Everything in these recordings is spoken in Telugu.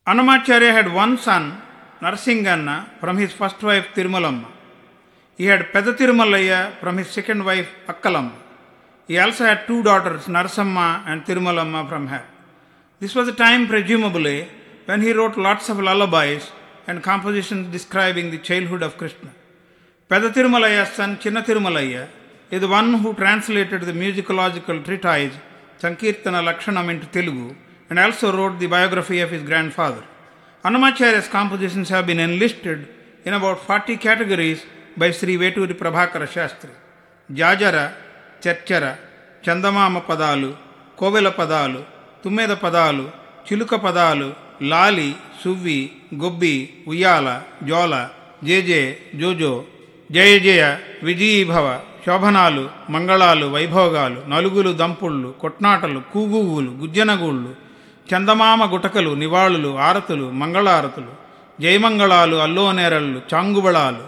Annamacharya had one son, Narasinganna, from his first wife Tirumalamma. He had Peda Tirumalaya from his second wife Akkalamma. He also had two daughters, Narasamma and Tirumalamma, from her. This was a time, presumably, when he wrote lots of lullabies and compositions describing the childhood of Krishna. Peda Tirumalaya's son, Chinna Tirumalaya, is the one who translated the musicological treatise Sankirtana Lakshanam into Telugu and also wrote the biography of his grandfather. Annamacharya's compositions have been enlisted in about 40 categories by Sri Veturi Prabhakara Shastri. Jajara, Charchara, Chandamama Padalu, Kovela Padalu, Tumeda Padalu, Chiluka Padalu, Lali, Suvi, Gobbi, Uyala, Jola, JJ, Jojo, Jaya Jaya, Vijayi Bhava, శోభనాలు, మంగళాలు, వైభోగాలు, నలుగులు, దంపుళ్ళు, కొట్నాటలు, కూగువులు, గుజ్జనగూళ్ళు, చందమామ గుటకలు, నివాళులు, ఆరతులు, మంగళారతులు, జయమంగళాలు, అల్లోనేరళ్ళు, చాంగుబళాలు,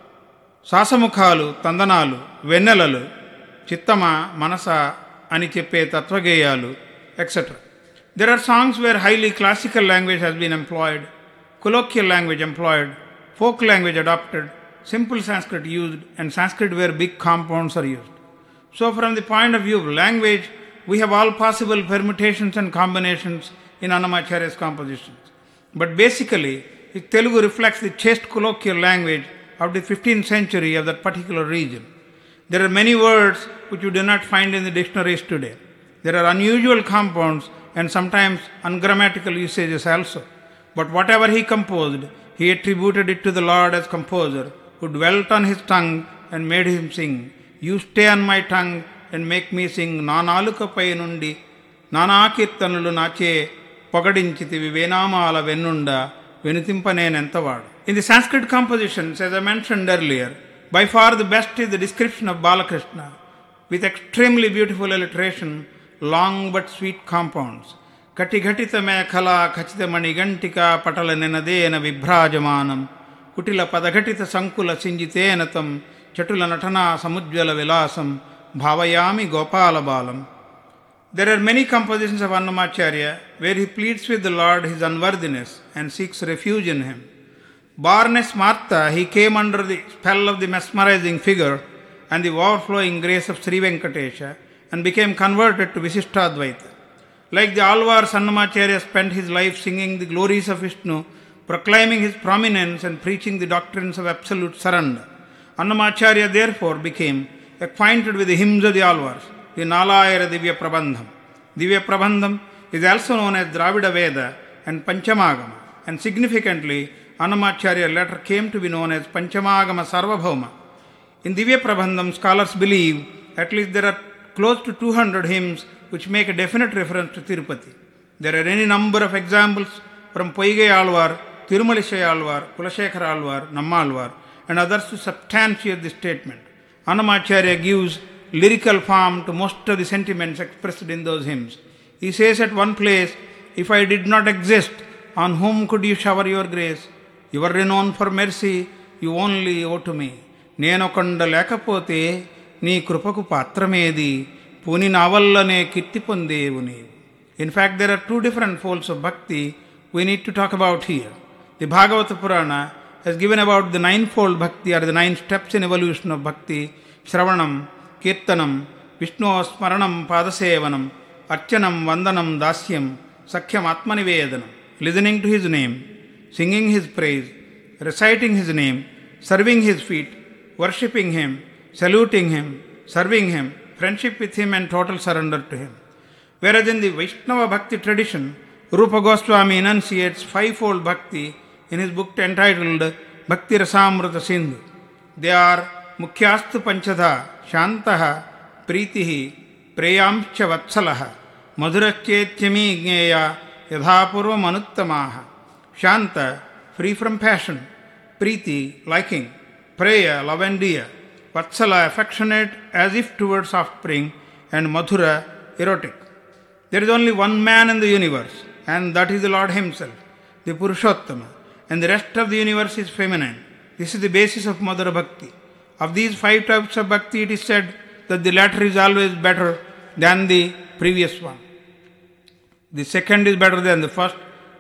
శాసముఖాలు, తందనాలు, వెన్నెలలు, చిత్తమా మనస అని చెప్పే తత్వగేయాలు, etc. There are songs where highly classical language has been employed, colloquial language employed, folk language adopted, simple Sanskrit used, and Sanskrit where big compounds are used. So from the point of view of language, we have all possible permutations and combinations in Annamacharya's compositions. But basically, Telugu reflects the chaste colloquial language of the 15th century of that particular region. There are many words which you do not find in the dictionaries today. There are unusual compounds and sometimes ungrammatical usages also. But whatever he composed, he attributed it to the Lord as composer, who dwelt on his tongue and made him sing. You stay on my tongue and make me sing. Nanaalukapai nundi, Nanakirtanulu nache, Pagadinchitivi Venamala Venunda, Venutimpanen. In the Sanskrit compositions, as I mentioned earlier, by far the best is the description of Balakrishna, with extremely beautiful alliteration, long but sweet compounds. Katigatita mekhala khachita manigantika patala nenadena vibhrajamanam. Kutila padagatita sankula sinjitenatam chatula natana samujjala vilasam bhavayami gopala balam. There are many compositions of Annamacharya where he pleads with the Lord his unworthiness and seeks refuge in him. Born as Martha, he came under the spell of the mesmerizing figure and the overflowing grace of Sri Venkatesha and became converted to Visishtadvaita. Like the Alvars, Annamacharya spent his life singing the glories of Vishnu, proclaiming his prominence and preaching the doctrines of absolute surrender. Annamacharya therefore became acquainted with the hymns of the Alvars, the Nalayara Divya Prabandham. Divya Prabandham is also known as Dravida Veda and Panchamagama, and significantly, Annamacharya later came to be known as Panchamagama Sarvabhauma. In Divya Prabandham, scholars believe at least there are close to 200 hymns which make a definite reference to Tirupati. There are any number of examples from Poigai Alvar, Tirumalisai Alvar, Kulashekara Alvar, Nammalvar, and others to substantiate this statement. Annamacharya gives lyrical form to most of the sentiments expressed in those hymns. He says at one place, "If I did not exist, on whom could you shower your grace? You are renowned for mercy, you only owe to me. Nenokonda lekapote, nee krupaku patramedi, puni navallane kirti pondevu neevu." In fact, there are two different folds of bhakti we need to talk about here. The Bhagavata Purana has given about the ninefold bhakti, or the 9 steps in evolution of bhakti: Shravanam, Kirtanam, Vishnu Smaranam, Padasevanam, Archanam, Vandanam, Dasyam, Sakhyam, Atmanivedanam. Listening to his name, singing his praise, reciting his name, serving his feet, worshipping him, saluting him, serving him, friendship with him, and total surrender to him. Whereas in the Vaishnava Bhakti tradition, Rupa Goswami enunciates 5-fold bhakti in his book entitled Bhakti Rasamrita Sindhu. They are Mukhyasthu Panchadha, Shantaha, Pritihi, Preyamcha Vatsalaha, Madhuracchetyami Gneya, Yadhapurva Manuttamaha. Shanta, free from passion. Priti, liking. Preya, love and dear. Vatsala, affectionate as if towards offspring. And Madhura, erotic. There is only one man in the universe, and that is the Lord himself, the Purushottama, and the rest of the universe is feminine. This is the basis of Madhura Bhakti. Of these 5 types of bhakti, it is said that the latter is always better than the previous one. The second is better than the first,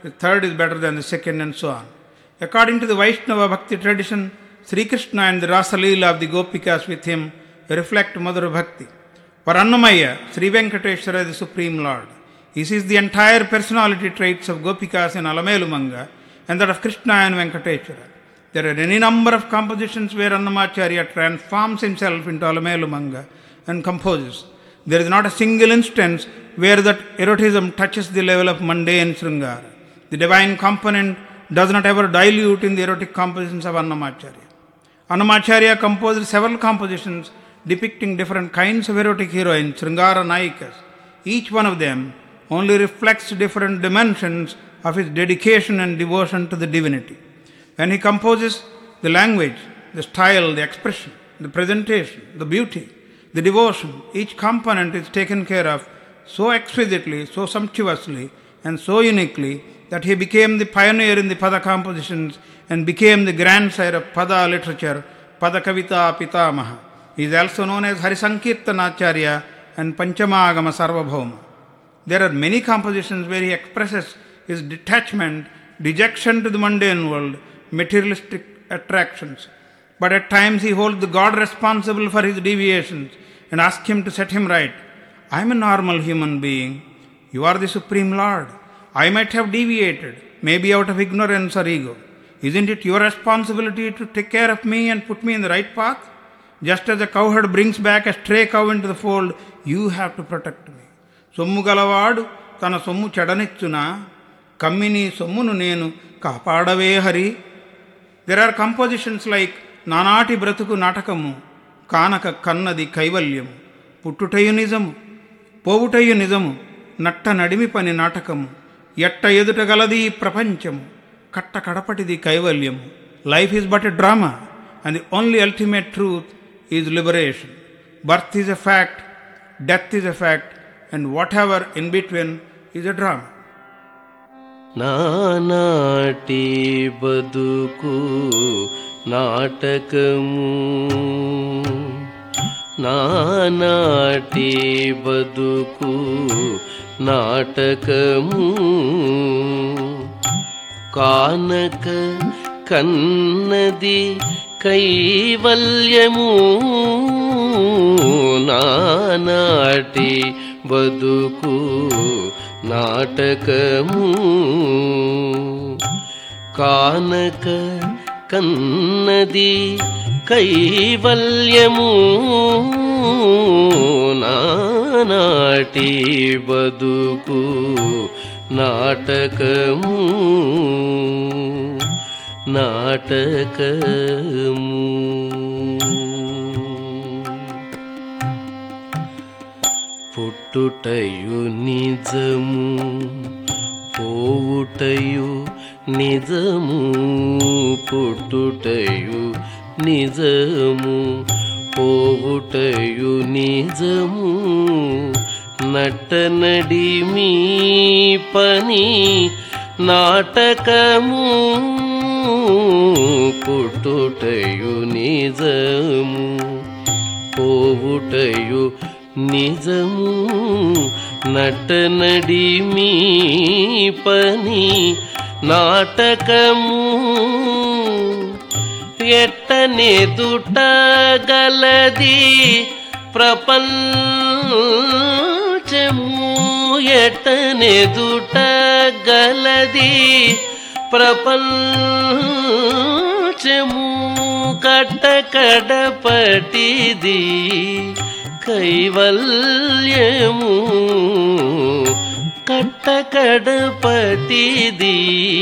the third is better than the second, and so on. According to the Vaishnava Bhakti tradition, Sri Krishna and the Rasa Leela of the Gopikas with him reflect Madhura Bhakti. For Annamaya, Sri Venkateshwara is the Supreme Lord. He sees the entire personality traits of Gopikas in Alamelumanga and that of Krishna and Venkateshwara. There are any number of compositions where Annamacharya transforms himself into Alamelumanga and composes. There is not a single instance where that erotism touches the level of mundane Sringara. The divine component does not ever dilute in the erotic compositions of Annamacharya. Annamacharya composed several compositions depicting different kinds of erotic heroines, Sringara Nayikas. Each one of them only reflects different dimensions of his dedication and devotion to the divinity. When he composes, the language, the style, the expression, the presentation, the beauty, the devotion, each component is taken care of so exquisitely, so sumptuously, and so uniquely that he became the pioneer in the Pada compositions and became the grandsire of Pada literature, Pada Kavita Pitamaha. He is also known as Harisankirtanacharya and Panchamagama Sarvabhauma. There are many compositions where he expresses his detachment, dejection to the mundane world, materialistic attractions. But at times he holds the God responsible for his deviations and asks him to set him right. I am a normal human being. You are the Supreme Lord. I might have deviated, maybe out of ignorance or ego. Isn't it your responsibility to take care of me and put me in the right path? Just as a cowherd brings back a stray cow into the fold, you have to protect me. సొమ్ము గలవాడు తన సొమ్ము చెడనిచ్చునా కమ్మిని సొమ్మును నేను కాపాడవే Hari. There are compositions like నానాటి బ్రతుకు నాటకము, కానక కన్నది కైవల్యము, పుట్టుటయు నిజము పోవుటయు నిజము, నట్ట నడిమి పని నాటకము, ఎట్ట ఎదుటగలది ఈ ప్రపంచము, కట్ట కడపటిది కైవల్యము. Life is but a drama and the only ultimate truth is liberation. Birth is a fact, death is a fact, and whatever in between is a drama. నానాటి బతుకు నాటకము, నానాటి బతుకు నాటకము, కానక కన్నది కైవల్యము. నానాటి బతుకు నాటకము, కానక కన్నది కైవల్యము. నానాటి బతుకు నాటకము, నాటకము. పుట్టుటయు నిజము పోవుటయు నిజము, పుట్టుటయు నిజము పోవుటయు నిజము, నటనడిమి పని నాటకము. పుట్టుటయు నిజము పోవుటయు నిజము, నటనడిమి పని నాటకము. ఎట్టనెదుట గలది ప్రపంచము, ఎట్టనెదుట గలది ప్రపంచము, కట్టకడపటిది కైవల్యము, కట్టకడపటిది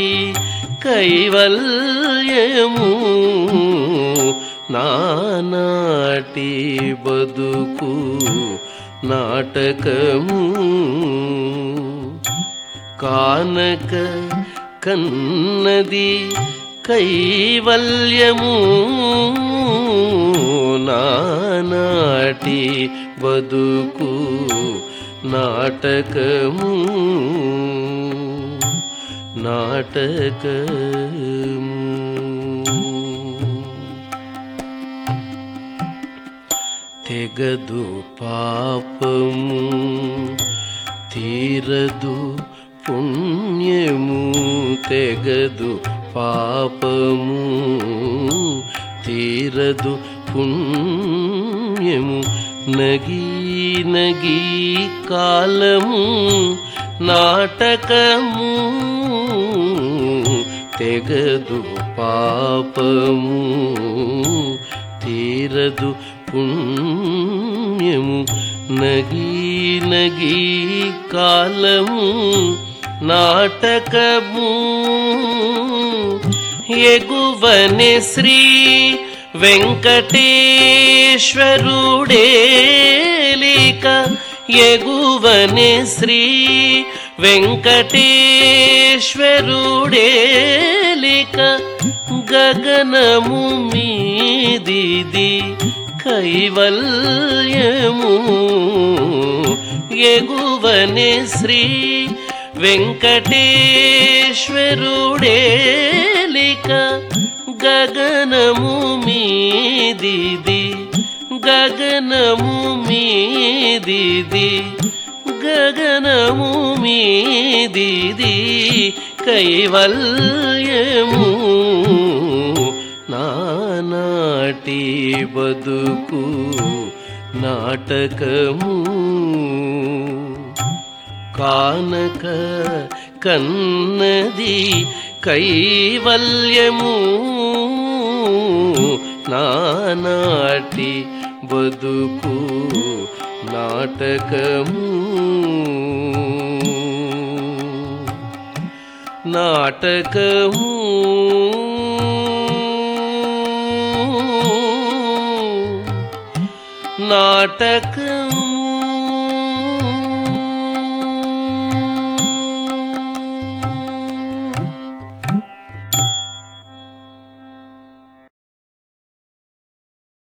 కైవల్యము. నానాటి బతుకు నాటకము, కానక కన్నది కైవల్యము. నానాటి బతుకు నాటకము, నాటకము. తెగదు పాపము తీరదు పుణ్యము తెగదు పాపము తీరదు పుణ్యము నగీ నగీ కాలము నాటకము తెగదు పాపము తీరదు పుణ్యము నగీ నగీ కాలము నాటకము ఎగువనే శ్రీ వెంకటేశ్వరుడేలిక ఎగువనే శ్రీ వెంకటేశ్వరుడేలిక గగనము మీదిది కైవల్యము ఎగువనే శ్రీ వెంకటేశ్వరుడేలిక గగనము మీదిది గగనము మీదిది గగనము మీదిది కైవల్యము నానాటి బతుకు నాటకము కానక కన్నది కైవల్యము నానాటి బతుకు నాటకము నాటకము నాటకము